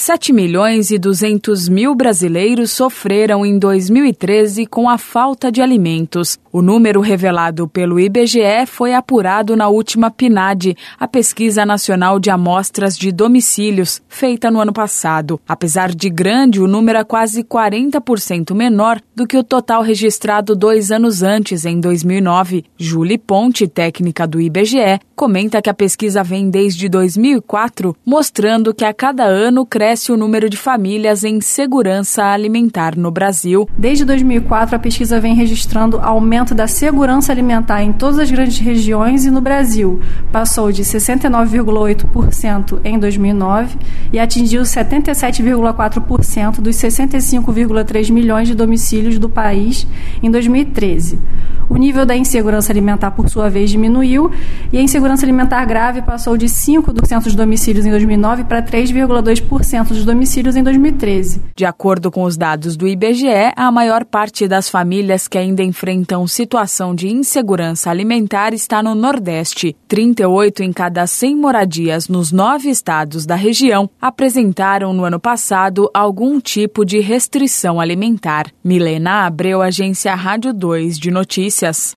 7.200.000 brasileiros sofreram em 2013 com a falta de alimentos. O número revelado pelo IBGE foi apurado na última PNAD, a Pesquisa Nacional de Amostras de Domicílios, feita no ano passado. Apesar de grande, o número é quase 40% menor do que o total registrado 2 anos antes, em 2009. Julie Ponte, técnica do IBGE, comenta que a pesquisa vem desde 2004, mostrando que a cada ano cresce o número de famílias em segurança alimentar no Brasil. Desde 2004, a pesquisa vem registrando aumento da segurança alimentar em todas as grandes regiões e no Brasil. Passou de 69,8% em 2009 e atingiu 77,4% dos 65,3 milhões de domicílios do país em 2013. O nível da insegurança alimentar, por sua vez, diminuiu e a insegurança alimentar grave passou de 5% dos domicílios em 2009 para 3,2% dos domicílios em 2013. De acordo com os dados do IBGE, a maior parte das famílias que ainda enfrentam situação de insegurança alimentar está no Nordeste. 38 em cada 100 moradias nos 9 estados da região apresentaram no ano passado algum tipo de restrição alimentar. Milena Abreu, Agência Rádio 2 de Notícias.